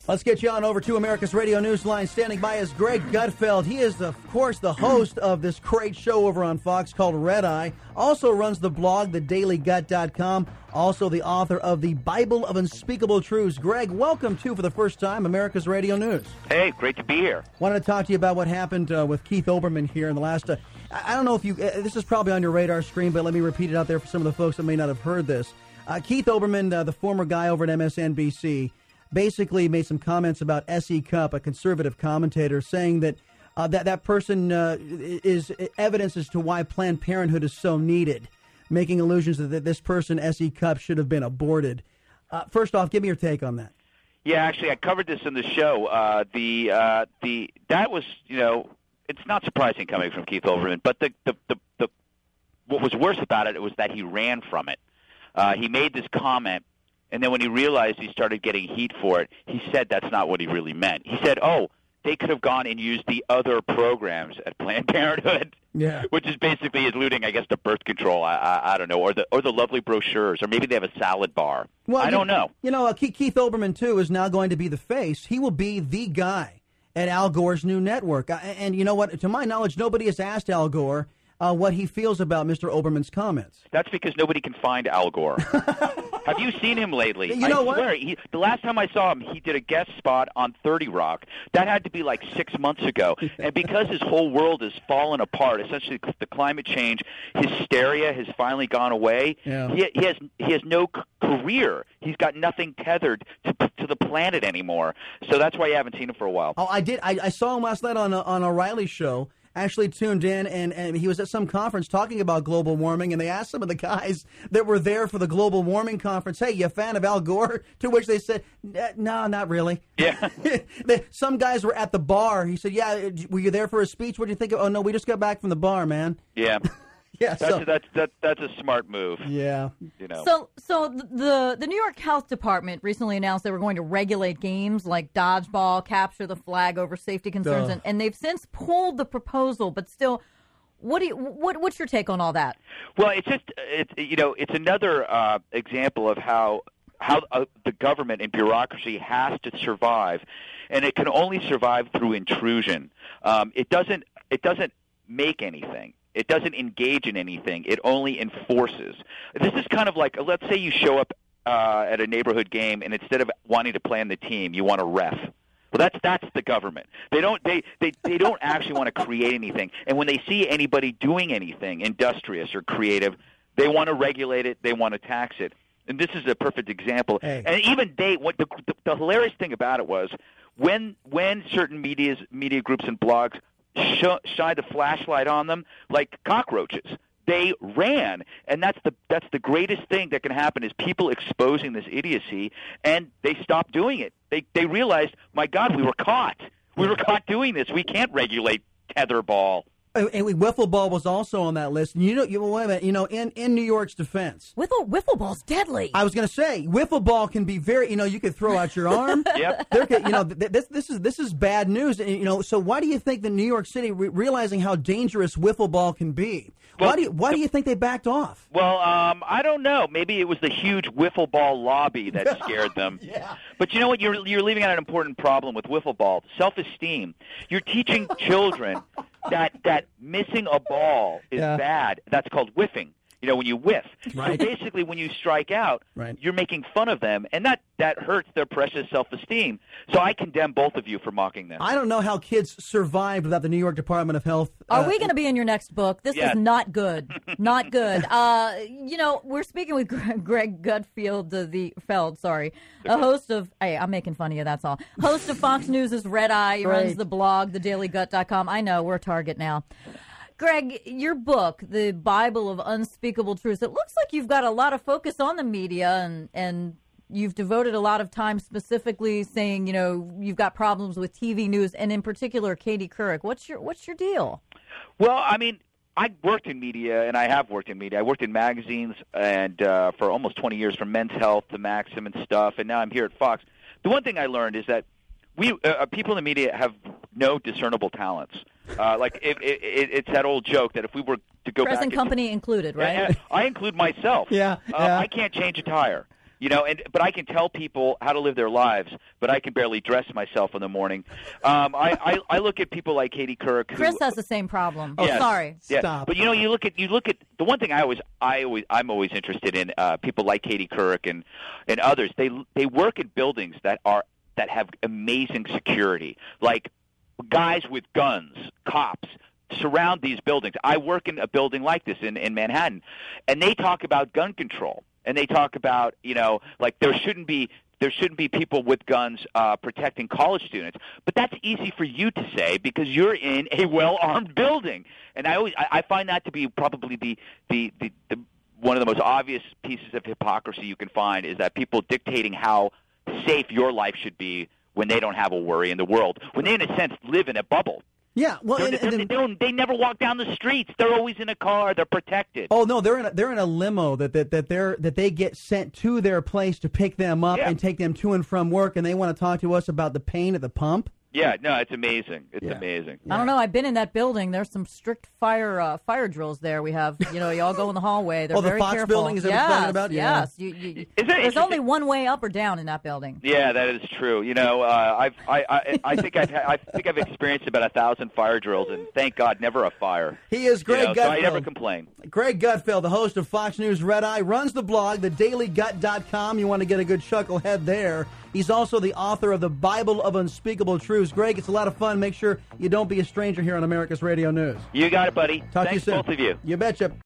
Let's get you on over to America's Radio Newsline. Standing by is Greg Gutfeld. He is, of course, the host of this great show over on Fox called Red Eye. Also runs the blog, thedailygut.com. Also the author of the Bible of Unspeakable Truths. Greg, welcome to, for the first time, America's Radio News. Hey, great to be here. Wanted to talk to you about what happened with Keith Olbermann here in the last... I don't know if you... this is probably on your radar screen, but let me repeat it out there for some of the folks that may not have heard this. Keith Olbermann, the former guy over at MSNBC... basically made some comments about S.E. Cupp, a conservative commentator, saying that that person is evidence as to why Planned Parenthood is so needed, making allusions that this person, S.E. Cupp, should have been aborted. First off, give me your take on that. Yeah, actually, I covered this in the show. That was, it's not surprising coming from Keith Olbermann, but the what was worse about it was that he ran from it. He made this comment. And then when he realized he started getting heat for it, he said that's not what he really meant. He said, they could have gone and used the other programs at Planned Parenthood, which is basically alluding, I guess, to birth control. I don't know, or the lovely brochures, or maybe they have a salad bar. Well, I don't know. Keith Olbermann, too, is now going to be the face. He will be the guy at Al Gore's new network. And you know what? To my knowledge, nobody has asked Al Gore what he feels about Mr. Olbermann's comments. That's because nobody can find Al Gore. Have you seen him lately? You know I swear, the last time I saw him, he did a guest spot on 30 Rock. That had to be like 6 months ago. And because his whole world has fallen apart, essentially the climate change hysteria has finally gone away, he has no career. He's got nothing tethered to the planet anymore. So that's why you haven't seen him for a while. Oh, I did. I saw him last night on O'Reilly show. Actually tuned in, and he was at some conference talking about global warming, and they asked some of the guys that were there for the global warming conference, hey, you a fan of Al Gore? To which they said, no, not really. Yeah. Some guys were at the bar. He said, yeah, were you there for a speech? What did you think of? Oh, no, we just got back from the bar, man. Yeah. Yeah, that's a smart move. Yeah. So the New York Health Department recently announced they were going to regulate games like dodgeball, capture the flag over safety concerns, and they've since pulled the proposal. But still, what's your take on all that? Well, it's another example of how the government and bureaucracy has to survive, and it can only survive through intrusion. It doesn't make anything. It doesn't engage in anything. It only enforces. This is kind of like, let's say you show up at a neighborhood game, and instead of wanting to play on the team, you want to ref. Well, that's the government. They don't actually want to create anything. And when they see anybody doing anything industrious or creative, they want to regulate it. They want to tax it. And this is a perfect example. Hey. And even the hilarious thing about it was when certain media groups and blogs shined a flashlight on them like cockroaches, they ran. And that's the greatest thing that can happen is people exposing this idiocy, and they stopped doing it. They realized, my God, we were caught. We were caught doing this. We can't regulate tetherball. And wiffle ball was also on that list. Wait a minute. In New York's defense, wiffle ball's deadly. I was going to say wiffle ball can be very. You could throw out your arm. Yep. This is bad news. So why do you think that New York City, realizing how dangerous wiffle ball can be, why do you think they backed off? Well, I don't know. Maybe it was the huge wiffle ball lobby that scared them. Yeah. But you know what? You're leaving out an important problem with wiffle ball: self-esteem. You're teaching children that missing a ball is bad. That's called whiffing. When you whiff. Right. So basically, when you strike out, you're making fun of them, and that hurts their precious self-esteem. So I condemn both of you for mocking them. I don't know how kids survived without the New York Department of Health. Are we going to be in your next book? This is not good. Not good. We're speaking with Greg Gutfeld, a host of, hey, I'm making fun of you, that's all. Host of Fox News' Red Eye. He runs the blog, thedailygut.com. I know, we're a target now. Greg, your book, The Bible of Unspeakable Truths, it looks like you've got a lot of focus on the media and you've devoted a lot of time specifically saying, you've got problems with TV news and in particular Katie Couric. What's your deal? Well, I mean, I worked in media, and I have worked in media. I worked in magazines and for almost 20 years, from Men's Health to Maxim and stuff, and now I'm here at Fox. The one thing I learned is that we people in the media have no discernible talents. It's that old joke that if we were to go Present back... company included, right? I include myself. Yeah. I can't change a tire. But I can tell people how to live their lives, but I can barely dress myself in the morning. I look at people like Katie Couric. Chris has the same problem. Yes, sorry. Yeah. Stop. But you look at the one thing I'm always interested in people like Katie Couric and others. They work in buildings that have amazing security, like guys with guns, cops surround these buildings. I work in a building like this in Manhattan, and they talk about gun control. And they talk about, like there shouldn't be people with guns protecting college students. But that's easy for you to say because you're in a well-armed building. And I find that to be probably the one of the most obvious pieces of hypocrisy you can find is that people dictating how safe your life should be when they don't have a worry in the world, when they, in a sense, live in a bubble. Yeah, well, they never walk down the streets. They're always in a car. They're protected. Oh no, they're in a limo that they get sent to their place to pick them up and take them to and from work, and they want to talk to us about the pain at the pump. Yeah, no, it's amazing. It's amazing. I don't know. I've been in that building. There's some strict fire drills there. We have, you all go in the hallway. They're very the Fox careful. building is that what you're talking about? Yes. There's only one way up or down in that building. Yeah, that is true. I think I've experienced about 1,000 fire drills, and thank God, never a fire. He is Greg Gutfeld. So I never complain. Greg Gutfeld, the host of Fox News Red Eye, runs the blog, thedailygut.com. You want to get a good chucklehead there. He's also the author of the Bible of Unspeakable Truths. Greg, it's a lot of fun. Make sure you don't be a stranger here on America's Radio News. You got it, buddy. Talk to you soon. Thanks, both of you. You betcha.